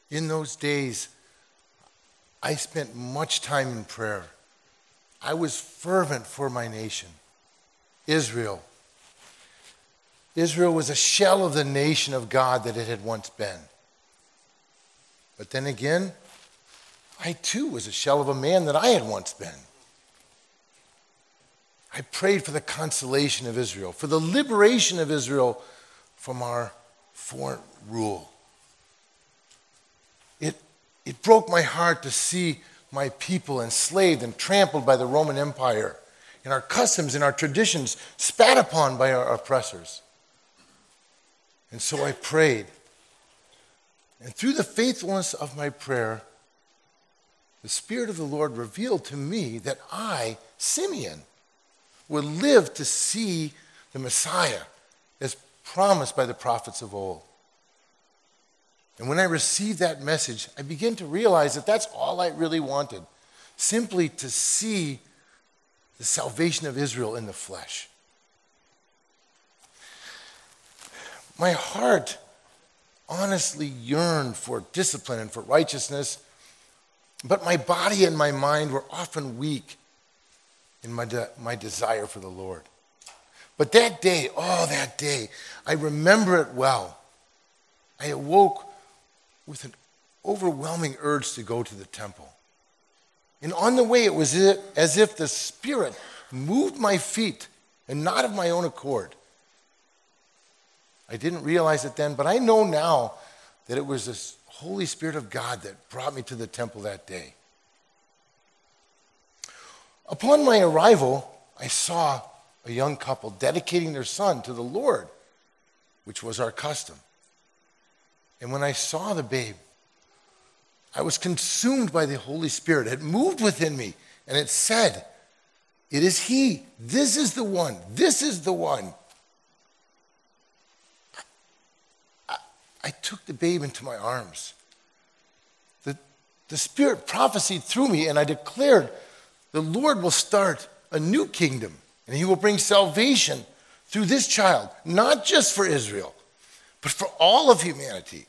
In those days, I spent much time in prayer. I was fervent for my nation, Israel. Israel was a shell of the nation of God that it had once been. But then again, I too was a shell of a man that I had once been. I prayed for the consolation of Israel, for the liberation of Israel from our foreign rule. It broke my heart to see my people enslaved and trampled by the Roman Empire, and our customs and our traditions spat upon by our oppressors. And so I prayed. And through the faithfulness of my prayer, the Spirit of the Lord revealed to me that I, Simeon, would live to see the Messiah as promised by the prophets of old. And when I received that message, I began to realize that that's all I really wanted, simply to see the salvation of Israel in the flesh. My heart honestly yearned for discipline and for righteousness, but my body and my mind were often weak in my desire for the Lord. But that day, I remember it well. I awoke with an overwhelming urge to go to the temple. And on the way, it was as if the Spirit moved my feet, and not of my own accord. I didn't realize it then, but I know now that it was the Holy Spirit of God that brought me to the temple that day. Upon my arrival, I saw a young couple dedicating their son to the Lord, which was our custom. And when I saw the babe, I was consumed by the Holy Spirit. It moved within me, and it said, "It is he. This is the one. This is the one." I took the babe into my arms. The Spirit prophesied through me, and I declared, the Lord will start a new kingdom, and he will bring salvation through this child, not just for Israel, but for all of humanity.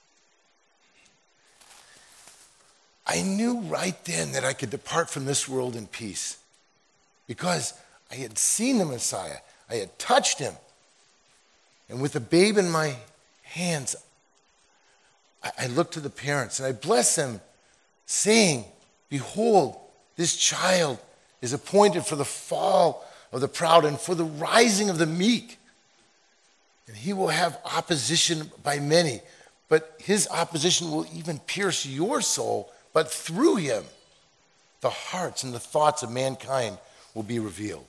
I knew right then that I could depart from this world in peace because I had seen the Messiah. I had touched him. And with the babe in my hands, I looked to the parents and I blessed them, saying, "Behold, this child is appointed for the fall of the proud and for the rising of the meek. And he will have opposition by many, but his opposition will even pierce your soul, but through him, the hearts and the thoughts of mankind will be revealed."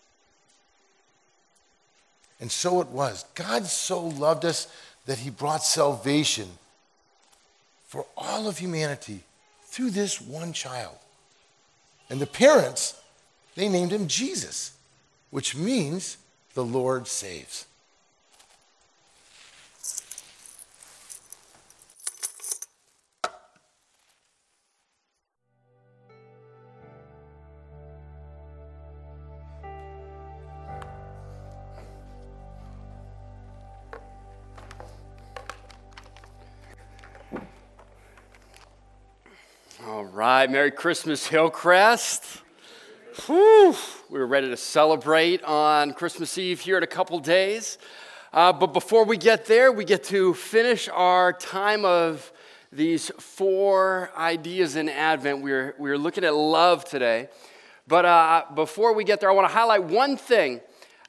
And so it was. God so loved us that he brought salvation for all of humanity through this one child. And the parents, they named him Jesus, which means the Lord saves. All right, Merry Christmas, Hillcrest. Whew, we're ready to celebrate on Christmas Eve here in a couple days. But before we get there, we get to finish our time of these 4 ideas in Advent. We're looking at love today. But before we get there, I want to highlight one thing.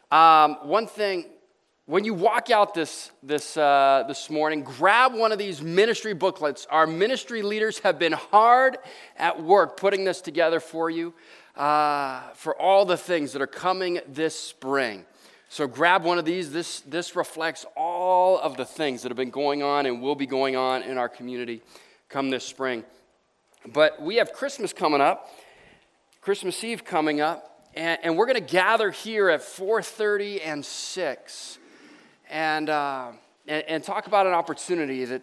When you walk out this morning, grab one of these ministry booklets. Our ministry leaders have been hard at work putting this together for you for all the things that are coming this spring. So grab one of these. This reflects all of the things that have been going on and will be going on in our community come this spring. But we have Christmas coming up, Christmas Eve coming up, and we're going to gather here at 4:30 and 6. And talk about an opportunity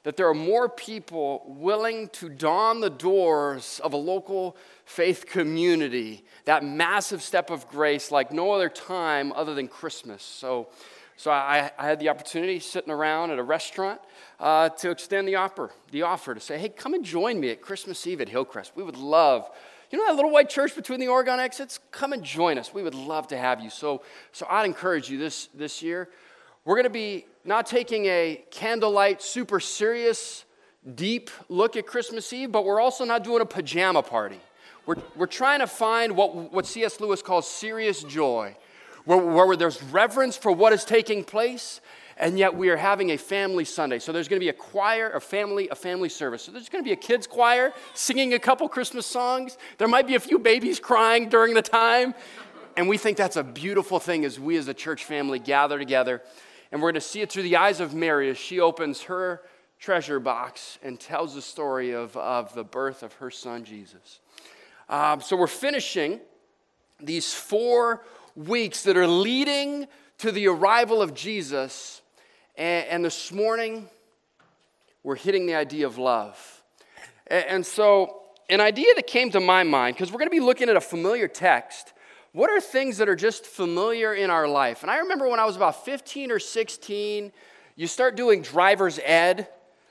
that there are more people willing to don the doors of a local faith community, that massive step of grace like no other time other than Christmas. So I had the opportunity sitting around at a restaurant to extend the offer to say, hey, come and join me at Christmas Eve at Hillcrest. We would love, you know that little white church between the Oregon exits? Come and join us. We would love to have you. So I'd encourage you this year. We're going to be not taking a candlelight, super serious, deep look at Christmas Eve, but we're also not doing a pajama party. We're trying to find what C.S. Lewis calls serious joy, where there's reverence for what is taking place, and yet we are having a family Sunday. So there's going to be a choir, a family service. So there's going to be a kids choir singing a couple Christmas songs. There might be a few babies crying during the time. And we think that's a beautiful thing as we as a church family gather together. And we're going to see it through the eyes of Mary as she opens her treasure box and tells the story of the birth of her son, Jesus. So we're finishing these 4 weeks that are leading to the arrival of Jesus. And this morning, we're hitting the idea of love. And so an idea that came to my mind, because we're going to be looking at a familiar text, what are things that are just familiar in our life? And I remember when I was about 15 or 16, you start doing driver's ed.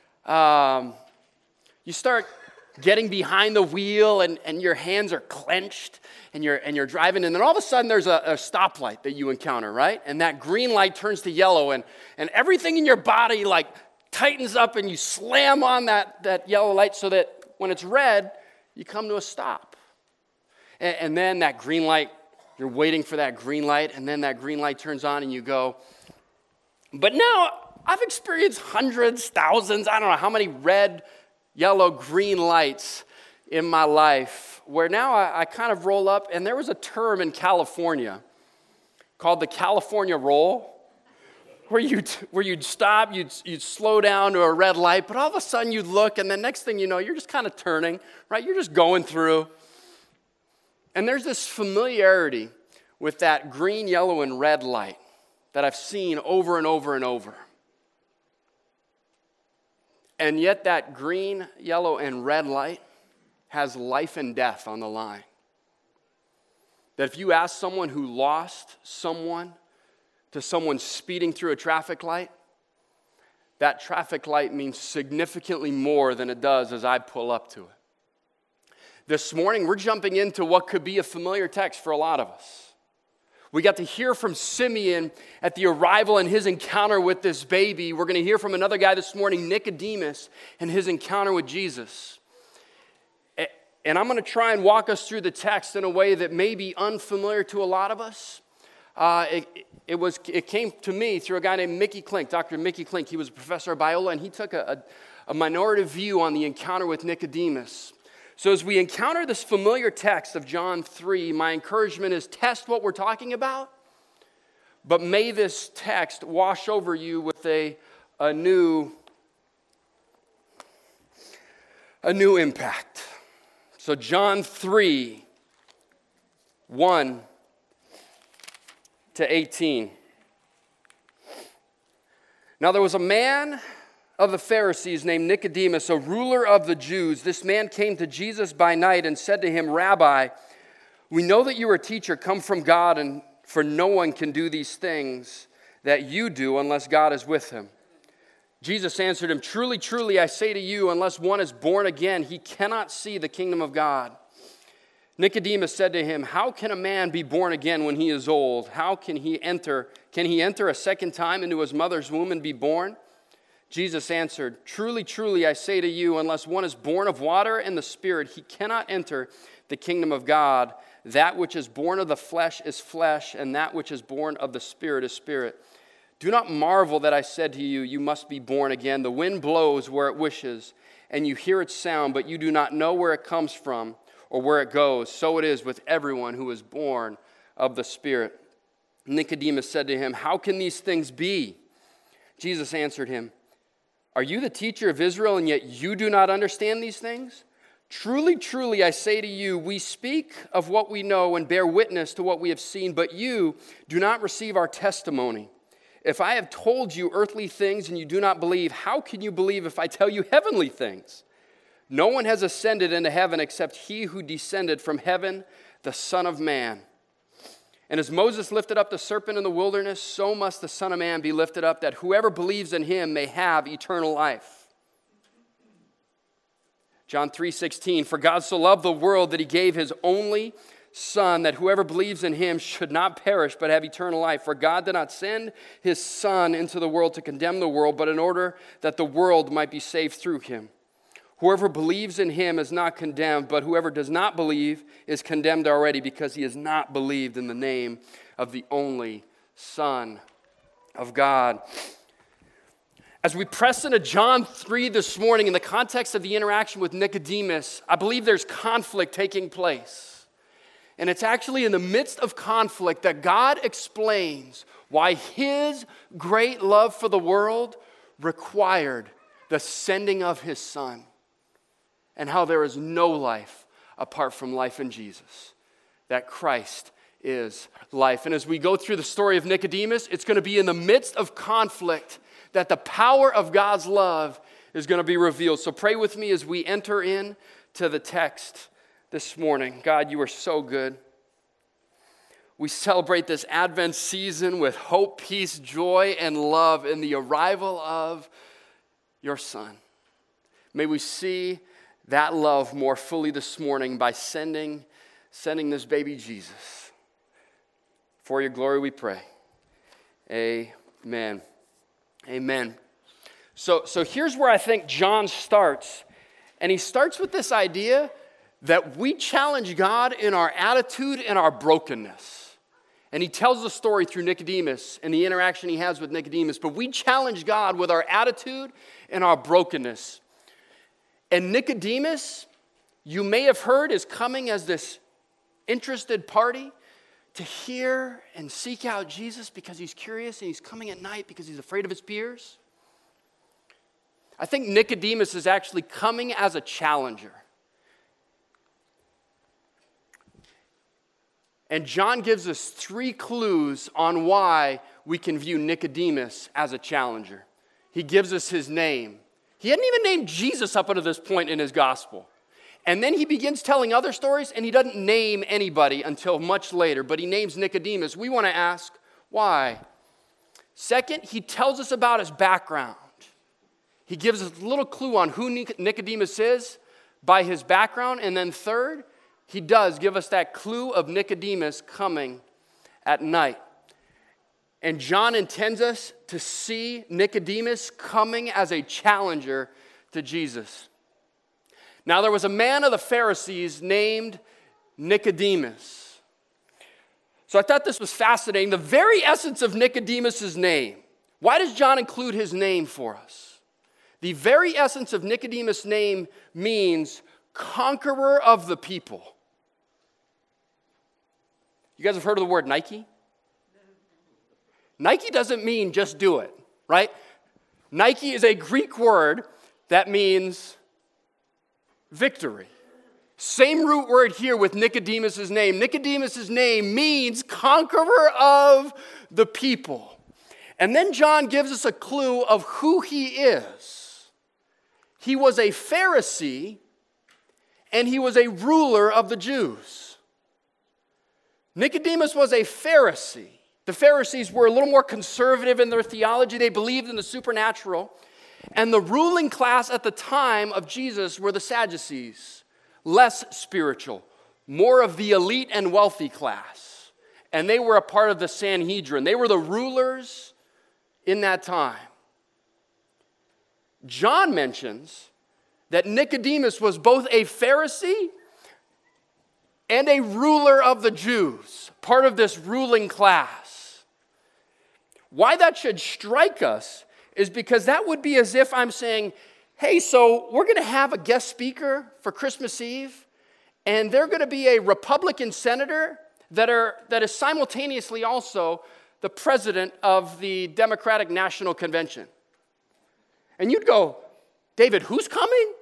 You start getting behind the wheel and your hands are clenched and you're driving. And then all of a sudden there's a stoplight that you encounter, right? And that green light turns to yellow and everything in your body like tightens up and you slam on that yellow light so that when it's red, you come to a stop. And then that green light, you're waiting for that green light, and then that green light turns on and you go. But now I've experienced hundreds, thousands, I don't know how many red, yellow, green lights in my life where now I kind of roll up, and there was a term in California called the California roll, where you'd stop, you'd slow down to a red light, but all of a sudden you'd look, and the next thing you know, you're just kind of turning, right? You're just going through. And there's this familiarity with that green, yellow, and red light that I've seen over and over and over. And yet that green, yellow, and red light has life and death on the line. That if you ask someone who lost someone to someone speeding through a traffic light, that traffic light means significantly more than it does as I pull up to it. This morning, we're jumping into what could be a familiar text for a lot of us. We got to hear from Simeon at the arrival and his encounter with this baby. We're going to hear from another guy this morning, Nicodemus, and his encounter with Jesus. And I'm going to try and walk us through the text in a way that may be unfamiliar to a lot of us. It came to me through a guy named Mickey Klink, Dr. Mickey Klink. He was a professor of Biola, and he took a minority view on the encounter with Nicodemus. So as we encounter this familiar text of John 3, my encouragement is test what we're talking about, but may this text wash over you with a new impact. So John 3, 1 to 18. Now there was a man of the Pharisees named Nicodemus, a ruler of the Jews. This man came to Jesus by night and said to him, Rabbi, we know that you are a teacher come from God, and for no one can do these things that you do unless God is with him. Jesus answered him, Truly, truly, I say to you, unless one is born again, he cannot see the kingdom of God. Nicodemus said to him, How can a man be born again when he is old? How can he enter a second time into his mother's womb and be born? Jesus answered, Truly, truly, I say to you, unless one is born of water and the Spirit, he cannot enter the kingdom of God. That which is born of the flesh is flesh, and that which is born of the Spirit is spirit. Do not marvel that I said to you, you must be born again. The wind blows where it wishes, and you hear its sound, but you do not know where it comes from or where it goes. So it is with everyone who is born of the Spirit. Nicodemus said to him, How can these things be? Jesus answered him, Are you the teacher of Israel, and yet you do not understand these things? Truly, truly, I say to you, we speak of what we know and bear witness to what we have seen, but you do not receive our testimony. If I have told you earthly things and you do not believe, how can you believe if I tell you heavenly things? No one has ascended into heaven except he who descended from heaven, the Son of Man. And as Moses lifted up the serpent in the wilderness, so must the Son of Man be lifted up, that whoever believes in him may have eternal life. John 3:16, for God so loved the world that he gave his only Son, that whoever believes in him should not perish but have eternal life. For God did not send his Son into the world to condemn the world, but in order that the world might be saved through him. Whoever believes in him is not condemned, but whoever does not believe is condemned already, because he has not believed in the name of the only Son of God. As we press into John 3 this morning, in the context of the interaction with Nicodemus, I believe there's conflict taking place. And it's actually in the midst of conflict that God explains why his great love for the world required the sending of his Son, and how there is no life apart from life in Jesus, that Christ is life. And as we go through the story of Nicodemus, it's going to be in the midst of conflict that the power of God's love is going to be revealed. So pray with me as we enter into the text this morning. God, you are so good. We celebrate this Advent season with hope, peace, joy, and love in the arrival of your Son. May we see that love more fully this morning by sending this baby Jesus. For your glory we pray. Amen. Amen. So here's where I think John starts. And he starts with this idea that we challenge God in our attitude and our brokenness. And he tells the story through Nicodemus and the interaction he has with Nicodemus. But we challenge God with our attitude and our brokenness. And Nicodemus, you may have heard, is coming as this interested party to hear and seek out Jesus because he's curious, and he's coming at night because he's afraid of his peers. I think Nicodemus is actually coming as a challenger. And John gives us 3 clues on why we can view Nicodemus as a challenger. He gives us his name. He hadn't even named Jesus up until this point in his gospel. And then he begins telling other stories, and he doesn't name anybody until much later, but he names Nicodemus. We want to ask, why? Second, he tells us about his background. He gives us a little clue on who Nicodemus is by his background. And then third, he does give us that clue of Nicodemus coming at night. And John intends us to see Nicodemus coming as a challenger to Jesus. Now, there was a man of the Pharisees named Nicodemus. So I thought this was fascinating. The very essence of Nicodemus' name. Why does John include his name for us? The very essence of Nicodemus' name means conqueror of the people. You guys have heard of the word Nike? Nike doesn't mean just do it, right? Nike is a Greek word that means victory. Same root word here with Nicodemus' name. Nicodemus' name means conqueror of the people. And then John gives us a clue of who he is. He was a Pharisee, and he was a ruler of the Jews. Nicodemus was a Pharisee. The Pharisees were a little more conservative in their theology. They believed in the supernatural. And the ruling class at the time of Jesus were the Sadducees, less spiritual, more of the elite and wealthy class. And they were a part of the Sanhedrin. They were the rulers in that time. John mentions that Nicodemus was both a Pharisee and a ruler of the Jews, part of this ruling class. Why that should strike us is because that would be as if I'm saying, hey, so we're going to have a guest speaker for Christmas Eve, and they're going to be a Republican senator that is simultaneously also the president of the Democratic National Convention. And you'd go, David, who's coming?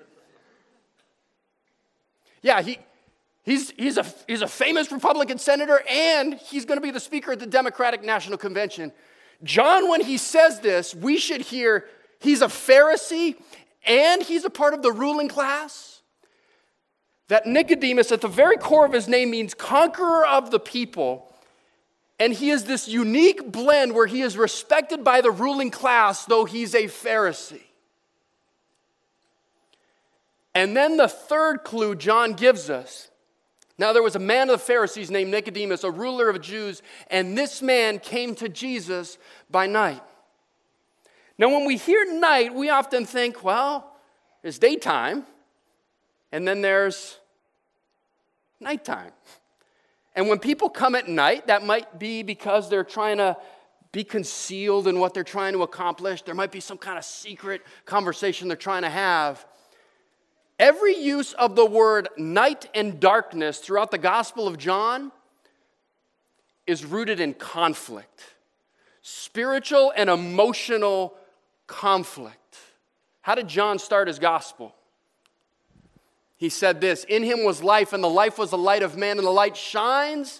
Yeah, he's a famous Republican senator, and he's going to be the speaker at the Democratic National Convention. John, when he says this, we should hear he's a Pharisee and he's a part of the ruling class. That Nicodemus, at the very core of his name, means conqueror of the people. And he is this unique blend where he is respected by the ruling class, though he's a Pharisee. And then the third clue John gives us. Now there was a man of the Pharisees named Nicodemus, a ruler of the Jews, and this man came to Jesus by night. Now when we hear night, we often think, well, it's daytime, and then there's nighttime. And when people come at night, that might be because they're trying to be concealed in what they're trying to accomplish. There might be some kind of secret conversation they're trying to have. Every use of the word night and darkness throughout the Gospel of John is rooted in conflict, spiritual and emotional conflict. How did John start his gospel? He said this, in him was life, and the life was the light of man, and the light shines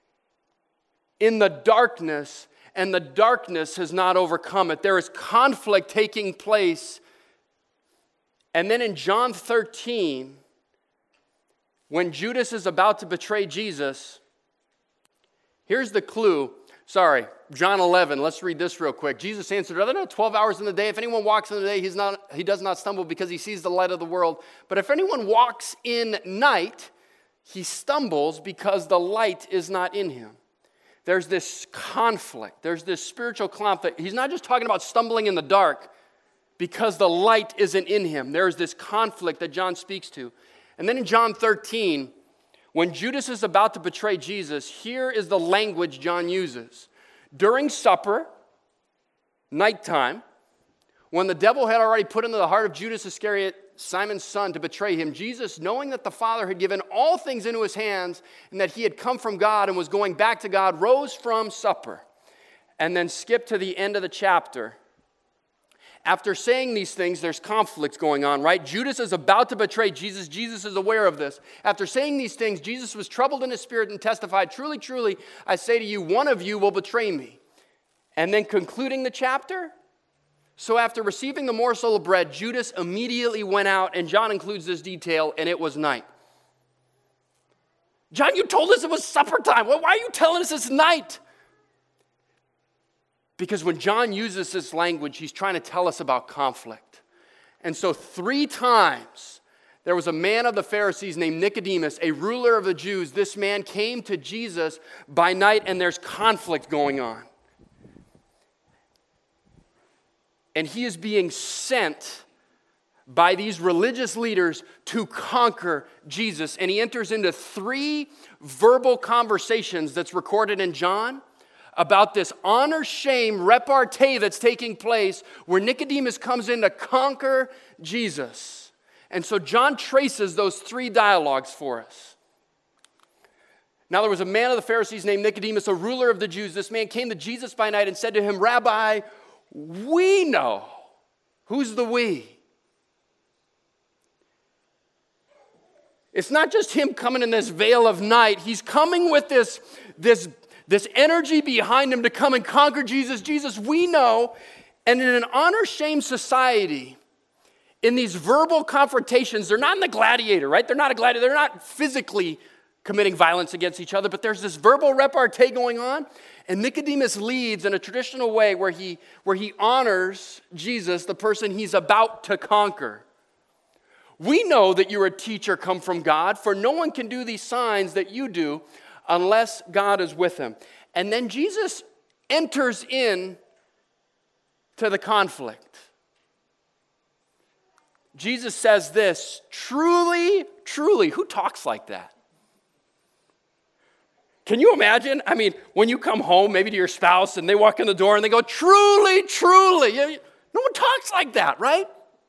in the darkness, and the darkness has not overcome it. There is conflict taking place. And then in John 13, when Judas is about to betray Jesus, here's the clue. Sorry, John 11, let's read this real quick. Jesus answered, are there not 12 hours in the day? If anyone walks in the day, he does not stumble because he sees the light of the world. But if anyone walks in night, he stumbles because the light is not in him. There's this conflict. There's this spiritual conflict. He's not just talking about stumbling in the dark because the light isn't in him. There's this conflict that John speaks to. And then in John 13, when Judas is about to betray Jesus, here is the language John uses. During supper, nighttime, when the devil had already put into the heart of Judas Iscariot, Simon's son, to betray him, Jesus, knowing that the Father had given all things into his hands and that he had come from God and was going back to God, rose from supper and then skipped to the end of the chapter. After saying these things, there's conflict going on, right? Judas is about to betray Jesus. Jesus is aware of this. After saying these things, Jesus was troubled in his spirit and testified, truly, truly, I say to you, one of you will betray me. And then concluding the chapter, so after receiving the morsel of bread, Judas immediately went out, and John includes this detail, and it was night. John, you told us it was supper time. Well, why are you telling us it's night? Because when John uses this language, he's trying to tell us about conflict. And so 3 times, there was a man of the Pharisees named Nicodemus, a ruler of the Jews. This man came to Jesus by night, and there's conflict going on. And he is being sent by these religious leaders to conquer Jesus. And he enters into 3 verbal conversations that's recorded in John about this honor-shame repartee that's taking place where Nicodemus comes in to conquer Jesus. And so John traces those 3 dialogues for us. Now there was a man of the Pharisees named Nicodemus, a ruler of the Jews. This man came to Jesus by night and said to him, Rabbi, we know. Who's the we? It's not just him coming in this veil of night. He's coming with this energy behind him to come and conquer Jesus. Jesus, we know. And in an honor-shame society, in these verbal confrontations, they're not in the gladiator, right? They're not a gladiator. They're not physically committing violence against each other, but there's this verbal repartee going on. And Nicodemus leads in a traditional way where he honors Jesus, the person he's about to conquer. We know that you're a teacher come from God, for no one can do these signs that you do unless God is with him. And then Jesus enters in to the conflict. Jesus says this, truly, truly. Who talks like that? Can you imagine? I mean, when you come home, maybe to your spouse, and they walk in the door and they go, truly, truly. No one talks like that, right?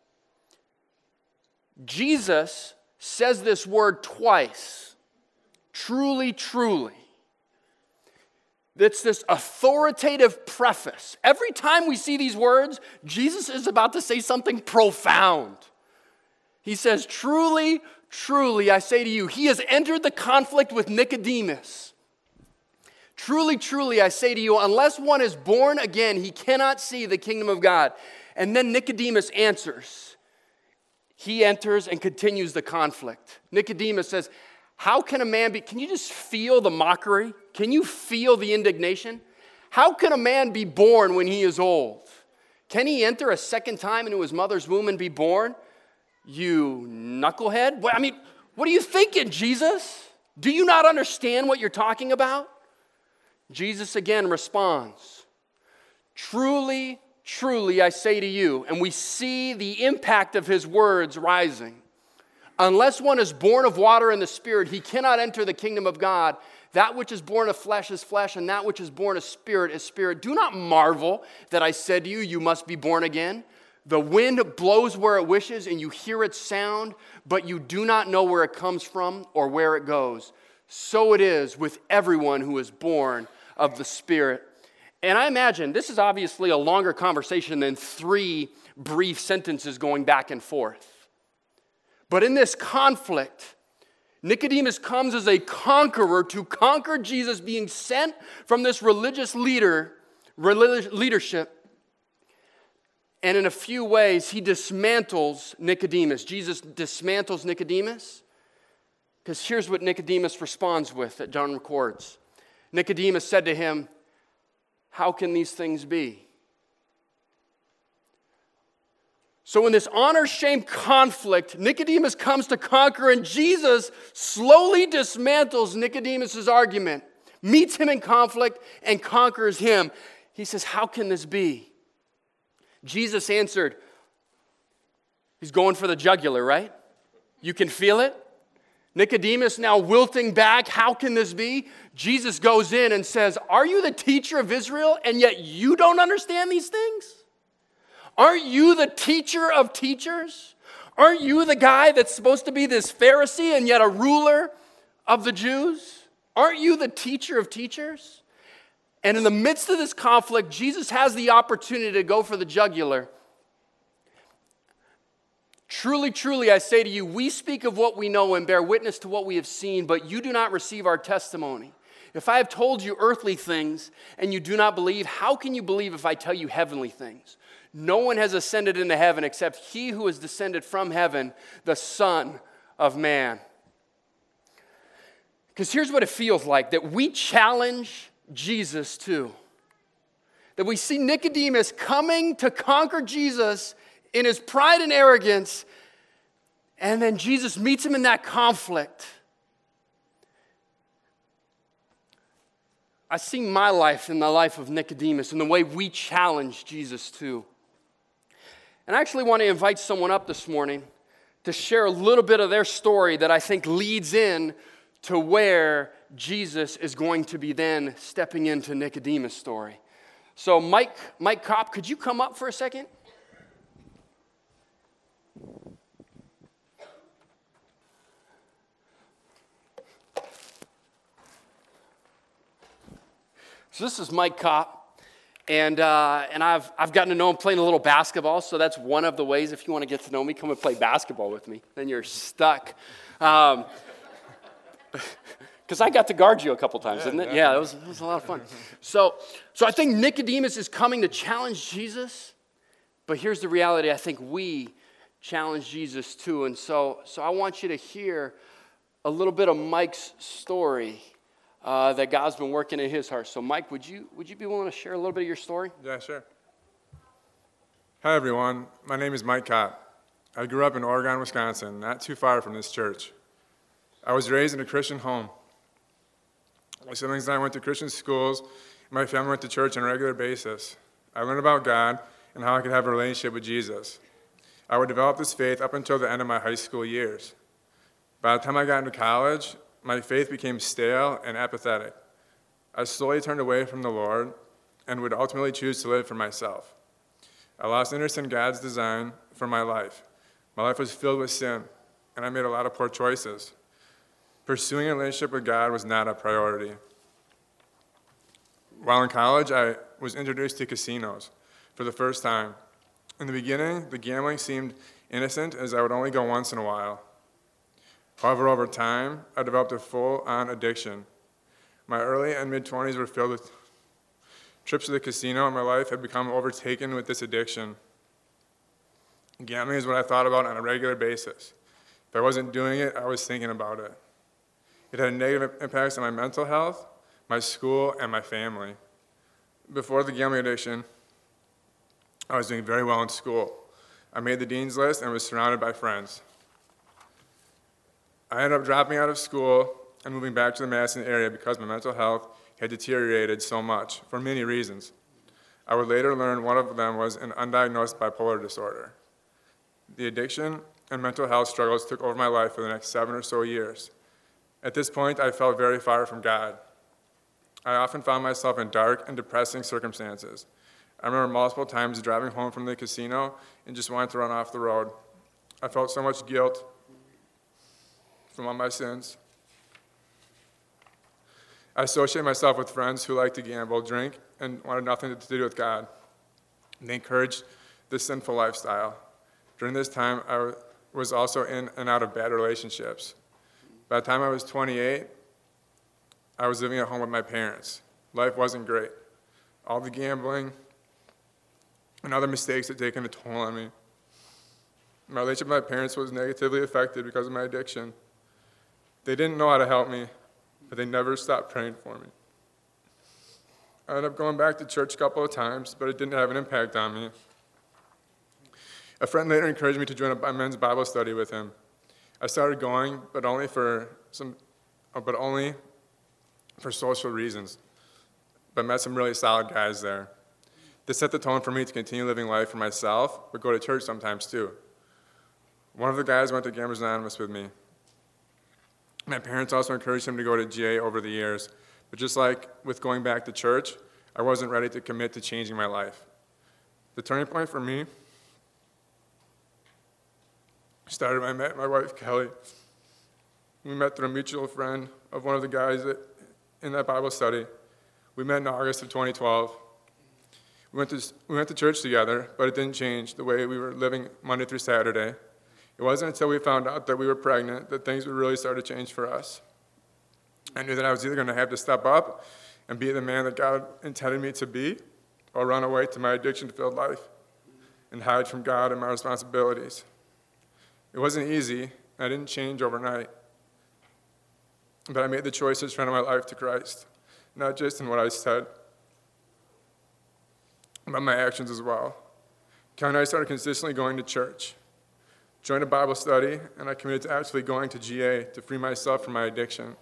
Jesus says this word twice. Truly, truly. It's this authoritative preface. Every time we see these words, Jesus is about to say something profound. He says, truly, truly, I say to you, he has entered the conflict with Nicodemus Truly, truly, I say to you, unless one is born again, he cannot see the kingdom of God. And then Nicodemus answers. He enters and continues the conflict. Nicodemus says, how can a man be, can you just feel the mockery? Can you feel the indignation? How can a man be born when he is old? Can he enter a second time into his mother's womb and be born? You knucklehead. What are you thinking, Jesus? Do you not understand what you're talking about? Jesus again responds, truly, truly, I say to you, and we see the impact of his words rising. Unless one is born of water and the Spirit, he cannot enter the kingdom of God. That which is born of flesh is flesh, and that which is born of spirit is spirit. Do not marvel that I said to you, you must be born again. The wind blows where it wishes, and you hear its sound, but you do not know where it comes from or where it goes. So it is with everyone who is born of the Spirit. And I imagine this is obviously a longer conversation than 3 brief sentences going back and forth. But in this conflict, Nicodemus comes as a conqueror to conquer Jesus being sent from this religious leadership. And in a few ways, he dismantles Nicodemus. Jesus dismantles Nicodemus. Because here's what Nicodemus responds with that John records. Nicodemus said to him, how can these things be? So in this honor-shame conflict, Nicodemus comes to conquer, and Jesus slowly dismantles Nicodemus' argument, meets him in conflict, and conquers him. He says, how can this be? Jesus answered, he's going for the jugular, right? You can feel it? Nicodemus now wilting back, how can this be? Jesus goes in and says, are you the teacher of Israel and yet you don't understand these things? Aren't you the teacher of teachers? Aren't you the guy that's supposed to be this Pharisee and yet a ruler of the Jews? Aren't you the teacher of teachers? And in the midst of this conflict, Jesus has the opportunity to go for the jugular. Truly, truly, I say to you, we speak of what we know and bear witness to what we have seen, but you do not receive our testimony. If I have told you earthly things and you do not believe, how can you believe if I tell you heavenly things? No one has ascended into heaven except he who has descended from heaven, the Son of Man. Because here's what it feels like, that we challenge Jesus too. That we see Nicodemus coming to conquer Jesus in his pride and arrogance, and then Jesus meets him in that conflict. I see my life in the life of Nicodemus and the way we challenge Jesus too. And I actually want to invite someone up this morning to share a little bit of their story that I think leads in to where Jesus is going to be then stepping into Nicodemus' story. So Mike Kopp, could you come up for a second? So this is Mike Kopp, and I've gotten to know him playing a little basketball, so that's one of the ways. If you want to get to know me, come and play basketball with me. Then you're stuck. Because I got to guard you a couple times, didn't it? Yeah, it was a lot of fun. So I think Nicodemus is coming to challenge Jesus, but here's the reality. I think we challenge Jesus too, and so I want you to hear a little bit of Mike's story that God's been working in his heart. So Mike, would you be willing to share a little bit of your story? Yeah, sure. Hi, everyone. My name is Mike Kopp. I grew up in Oregon, Wisconsin, not too far from this church. I was raised in a Christian home. My siblings and I went to Christian schools, and my family went to church on a regular basis. I learned about God and how I could have a relationship with Jesus. I would develop this faith up until the end of my high school years. By the time I got into college, my faith became stale and apathetic. I slowly turned away from the Lord and would ultimately choose to live for myself. I lost interest in God's design for my life. My life was filled with sin, and I made a lot of poor choices. Pursuing a relationship with God was not a priority. While in college, I was introduced to casinos for the first time. In the beginning, the gambling seemed innocent, as I would only go once in a while. However, over time, I developed a full-on addiction. My early and mid-20s were filled with trips to the casino, and my life had become overtaken with this addiction. Gambling is what I thought about on a regular basis. If I wasn't doing it, I was thinking about it. It had negative impacts on my mental health, my school, and my family. Before the gambling addiction, I was doing very well in school. I made the dean's list and was surrounded by friends. I ended up dropping out of school and moving back to the Madison area because my mental health had deteriorated so much for many reasons. I would later learn one of them was an undiagnosed bipolar disorder. The addiction and mental health struggles took over my life for the next 7 or so years. At this point, I felt very far from God. I often found myself in dark and depressing circumstances. I remember multiple times driving home from the casino and just wanted to run off the road. I felt so much guilt from all my sins. I associated myself with friends who liked to gamble, drink, and wanted nothing to do with God. They encouraged this sinful lifestyle. During this time, I was also in and out of bad relationships. By the time I was 28, I was living at home with my parents. Life wasn't great. All the gambling and other mistakes had taken a toll on me. My relationship with my parents was negatively affected because of my addiction. They didn't know how to help me, but they never stopped praying for me. I ended up going back to church a couple of times, but it didn't have an impact on me. A friend later encouraged me to join a men's Bible study with him. I started going, but only for social reasons, but met some really solid guys there. This set the tone for me to continue living life for myself, but go to church sometimes too. One of the guys went to Gamblers Anonymous with me. My parents also encouraged him to go to GA over the years, but just like with going back to church, I wasn't ready to commit to changing my life. The turning point for me started when I met my wife, Kelly. We met through a mutual friend of one of the guys in that Bible study. We met in August of 2012. We went to church together, but it didn't change the way we were living Monday through Saturday. It wasn't until we found out that we were pregnant that things would really start to change for us. I knew that I was either going to have to step up and be the man that God intended me to be, or run away to my addiction-filled life and hide from God and my responsibilities. It wasn't easy. I didn't change overnight. But I made the choice to surrender my life to Christ, not just in what I said, but my actions as well. Kelly and I started consistently going to church, joined a Bible study, and I committed to actually going to GA to free myself from my addiction.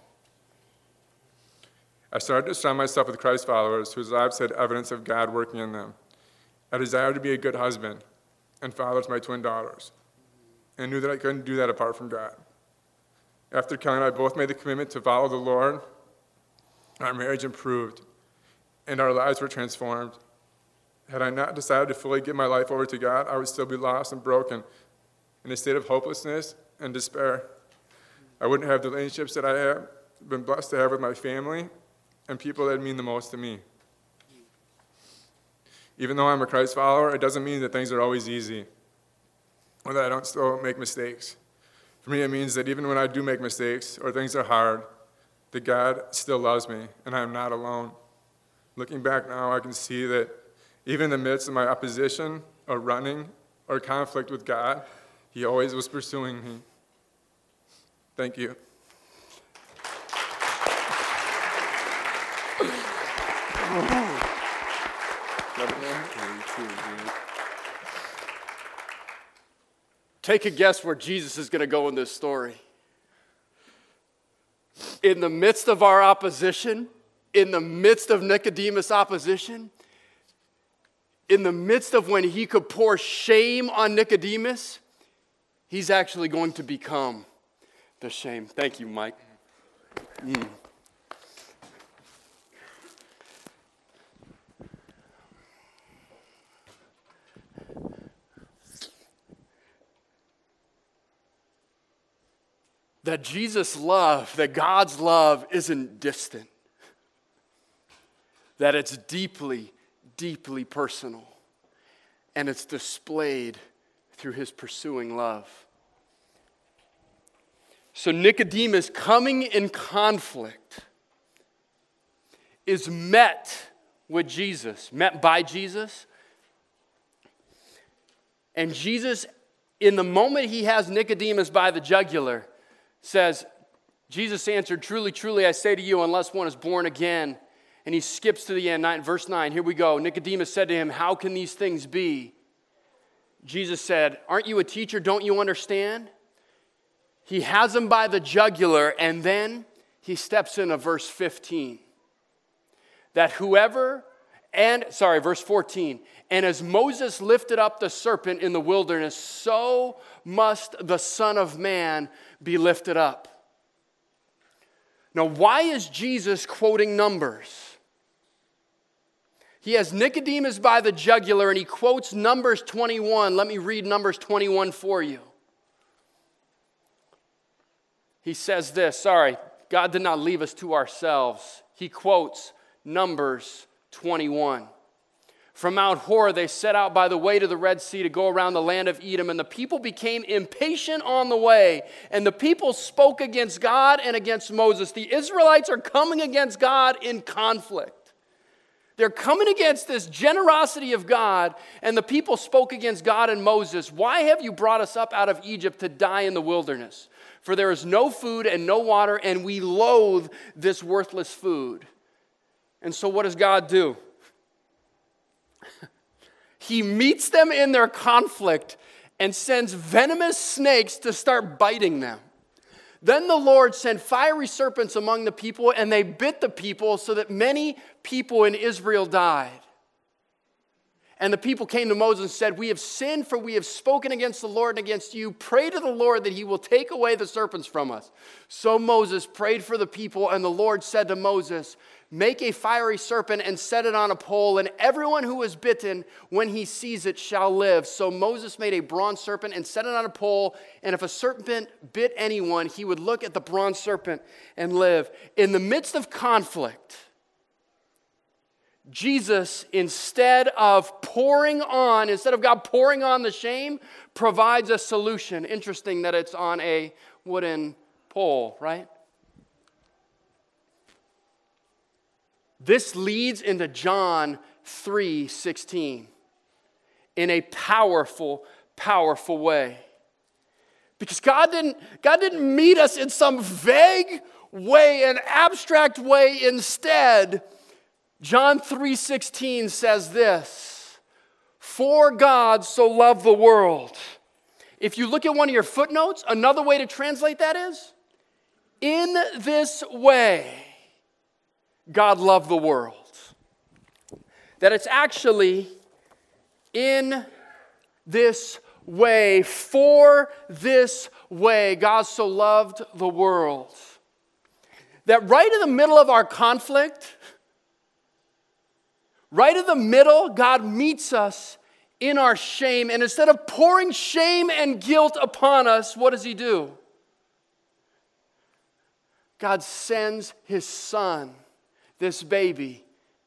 I started to surround myself with Christ followers whose lives had evidence of God working in them. I desired to be a good husband and father to my twin daughters, and knew that I couldn't do that apart from God. After Kelly and I both made the commitment to follow the Lord, our marriage improved, and our lives were transformed. Had I not decided to fully give my life over to God, I would still be lost and broken, in a state of hopelessness and despair. I wouldn't have the relationships that I have been blessed to have with my family and people that mean the most to me. Even though I'm a Christ follower, it doesn't mean that things are always easy, or that I don't still make mistakes. For me, it means that even when I do make mistakes or things are hard, that God still loves me and I'm not alone. Looking back now, I can see that even in the midst of my opposition or running or conflict with God, He always was pursuing me. Thank you. Take a guess where Jesus is going to go in this story. In the midst of our opposition, in the midst of Nicodemus' opposition, in the midst of when he could pour shame on Nicodemus, he's actually going to become the shame. Thank you, Mike. That Jesus' love, that God's love isn't distant. That it's deeply, deeply personal. And it's displayed through His pursuing love. So Nicodemus, coming in conflict is met with Jesus, met by Jesus. And Jesus, in the moment he has Nicodemus by the jugular, says, Jesus answered, truly, truly, I say to you, unless one is born again. And he skips to the end, verse 9. Here we go. Nicodemus said to him, how can these things be? Jesus said, aren't you a teacher? Don't you understand? He has him by the jugular, and then he steps into verse 15. Verse 14. And as Moses lifted up the serpent in the wilderness, so must the Son of Man be lifted up. Now, why is Jesus quoting Numbers? He has Nicodemus by the jugular, and he quotes Numbers 21. Let me read Numbers 21 for you. He says this, God did not leave us to ourselves. He quotes Numbers 21. From Mount Hor, they set out by the way to the Red Sea to go around the land of Edom, and the people became impatient on the way, and the people spoke against God and against Moses. The Israelites are coming against God in conflict. They're coming against this generosity of God, and the people spoke against God and Moses. Why have you brought us up out of Egypt to die in the wilderness? For there is no food and no water, and we loathe this worthless food. And so what does God do? He meets them in their conflict and sends venomous snakes to start biting them. Then the Lord sent fiery serpents among the people, and they bit the people so that many people in Israel died. And the people came to Moses and said, we have sinned, for we have spoken against the Lord and against you. Pray to the Lord that he will take away the serpents from us. So Moses prayed for the people, and the Lord said to Moses, make a fiery serpent and set it on a pole, and everyone who is bitten, when he sees it, shall live. So Moses made a bronze serpent and set it on a pole, and if a serpent bit anyone, he would look at the bronze serpent and live. In the midst of conflict, Jesus, instead of God pouring on the shame, provides a solution. Interesting that it's on a wooden pole, right? This leads into John 3:16 in a powerful, powerful way. Because God didn't meet us in some vague way, an abstract way. Instead, John 3:16 says this, for God so loved the world. If you look at one of your footnotes, another way to translate that is, in this way, God loved the world. That it's actually in this way, for this way, God so loved the world. That right in the middle of our conflict, right in the middle, God meets us in our shame. And instead of pouring shame and guilt upon us, what does he do? God sends his son, this baby.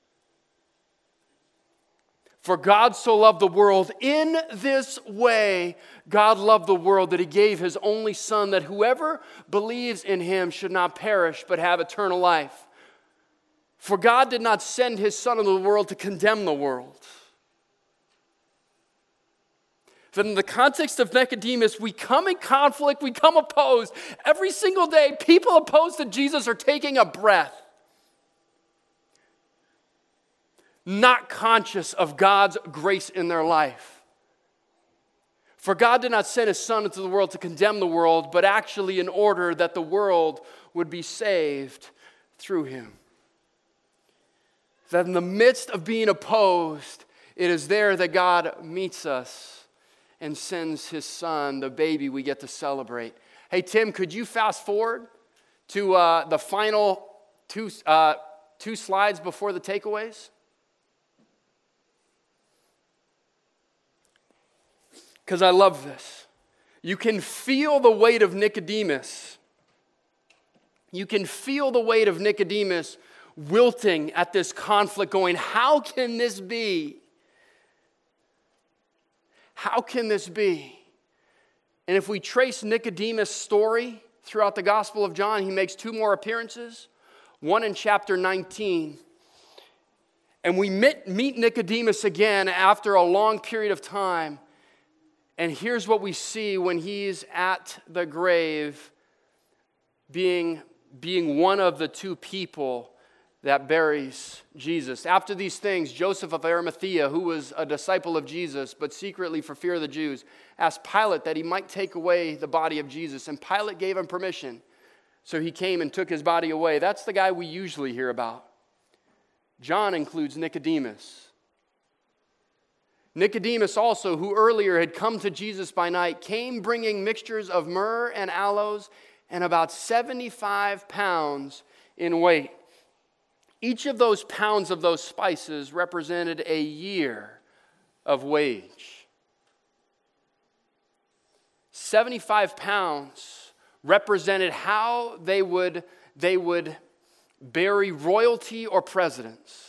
For God so loved the world. In this way, God loved the world that he gave his only son, that whoever believes in him should not perish but have eternal life. For God did not send his son into the world to condemn the world. That in the context of Nicodemus, we come in conflict, we come opposed. Every single day, people opposed to Jesus are taking a breath, not conscious of God's grace in their life. For God did not send his son into the world to condemn the world, but actually in order that the world would be saved through him. That in the midst of being opposed, it is there that God meets us and sends his son, the baby we get to celebrate. Hey, Tim, could you fast forward to the final two slides before the takeaways? Because I love this. You can feel the weight of Nicodemus. You can feel the weight of Nicodemus wilting at this conflict, going, how can this be? How can this be? And if we trace Nicodemus' story throughout the Gospel of John, he makes two more appearances. One in chapter 19 And we meet Nicodemus again after a long period of time. And here's what we see when he's at the grave, being one of the two people that buries Jesus. After these things, Joseph of Arimathea, who was a disciple of Jesus, but secretly for fear of the Jews, asked Pilate that he might take away the body of Jesus. And Pilate gave him permission. So he came and took his body away. That's the guy we usually hear about. John includes Nicodemus. Nicodemus also, who earlier had come to Jesus by night, came bringing mixtures of myrrh and aloes and about 75 pounds in weight. Each of those pounds of those spices represented a year of wage. 75 pounds represented how they would bury royalty or presidents.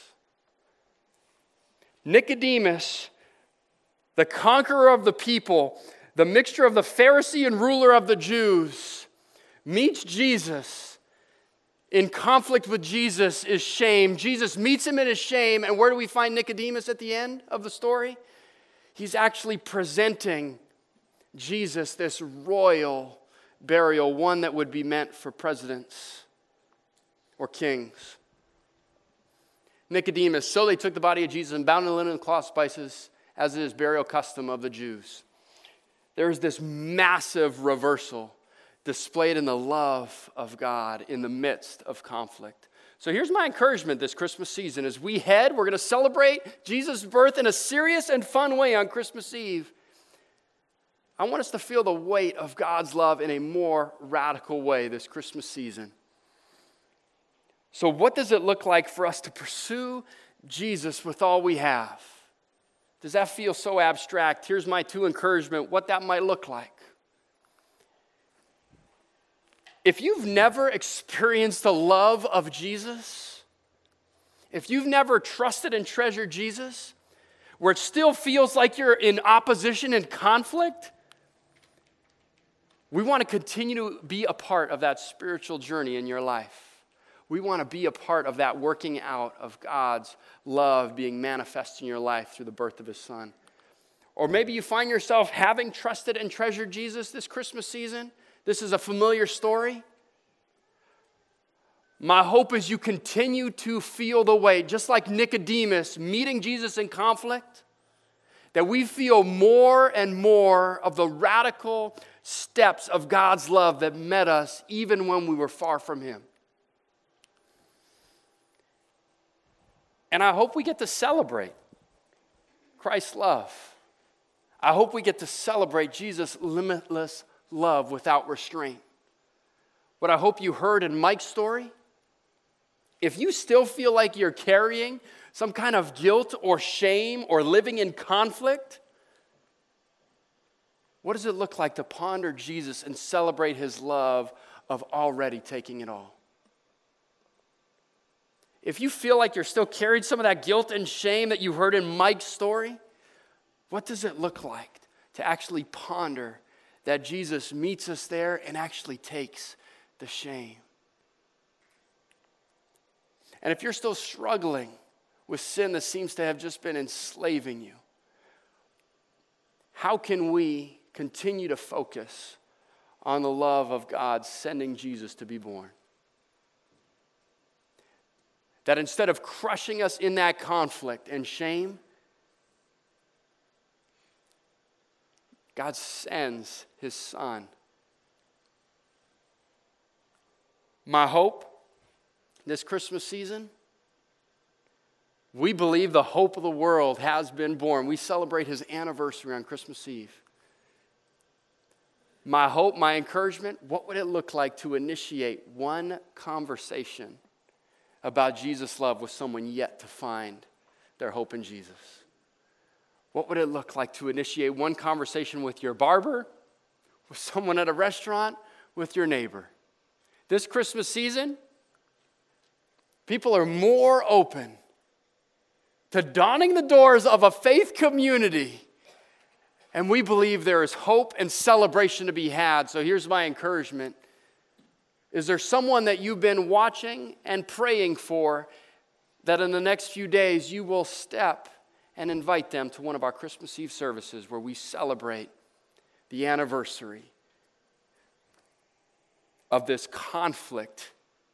Nicodemus, the conqueror of the people, the mixture of the Pharisee and ruler of the Jews, meets Jesus. In conflict with Jesus is shame. Jesus meets him in his shame, and where do we find Nicodemus at the end of the story? He's actually presenting Jesus this royal burial, one that would be meant for presidents or kings. Nicodemus, so they took the body of Jesus and bound it in linen and cloth spices, as it is burial custom of the Jews. There's this massive reversal displayed in the love of God in the midst of conflict. So here's my encouragement this Christmas season. As we head, we're going to celebrate Jesus' birth in a serious and fun way on Christmas Eve. I want us to feel the weight of God's love in a more radical way this Christmas season. So what does it look like for us to pursue Jesus with all we have? Does that feel so abstract? Here's my two encouragement, what that might look like. If you've never experienced the love of Jesus, if you've never trusted and treasured Jesus, where it still feels like you're in opposition and conflict, we want to continue to be a part of that spiritual journey in your life. We want to be a part of that working out of God's love being manifest in your life through the birth of his son. Or maybe you find yourself having trusted and treasured Jesus this Christmas season. This is a familiar story. My hope is you continue to feel the weight, just like Nicodemus meeting Jesus in conflict, that we feel more and more of the radical steps of God's love that met us even when we were far from him. And I hope we get to celebrate Christ's love. I hope we get to celebrate Jesus' limitless love without restraint. What I hope you heard in Mike's story, if you still feel like you're carrying some kind of guilt or shame or living in conflict, what does it look like to ponder Jesus and celebrate his love of already taking it all? If you feel like you're still carrying some of that guilt and shame that you heard in Mike's story, what does it look like to actually ponder that Jesus meets us there and actually takes the shame? And if you're still struggling with sin that seems to have just been enslaving you, how can we continue to focus on the love of God sending Jesus to be born? That instead of crushing us in that conflict and shame, God sends his son. My hope this Christmas season, we believe the hope of the world has been born. We celebrate his anniversary on Christmas Eve. My hope, my encouragement, what would it look like to initiate one conversation about Jesus' love with someone yet to find their hope in Jesus? What would it look like to initiate one conversation with your barber, with someone at a restaurant, with your neighbor? This Christmas season, people are more open to donning the doors of a faith community, and we believe there is hope and celebration to be had. So here's my encouragement. Is there someone that you've been watching and praying for that in the next few days you will step and invite them to one of our Christmas Eve services where we celebrate the anniversary of this conflict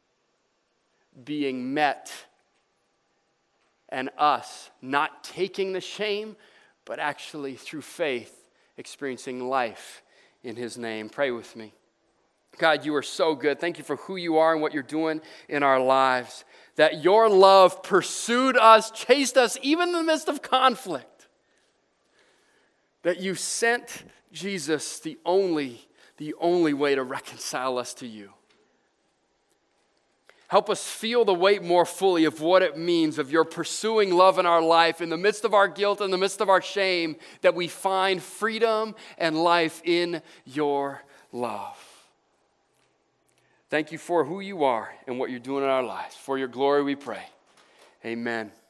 being met and us not taking the shame, but actually through faith experiencing life in his name. Pray with me. God, you are so good. Thank you for who you are and what you're doing in our lives. That your love pursued us, chased us, even in the midst of conflict. That you sent Jesus, the only way to reconcile us to you. Help us feel the weight more fully of what it means of your pursuing love in our life, in the midst of our guilt, in the midst of our shame, that we find freedom and life in your love. Thank you for who you are and what you're doing in our lives. For your glory we pray. Amen.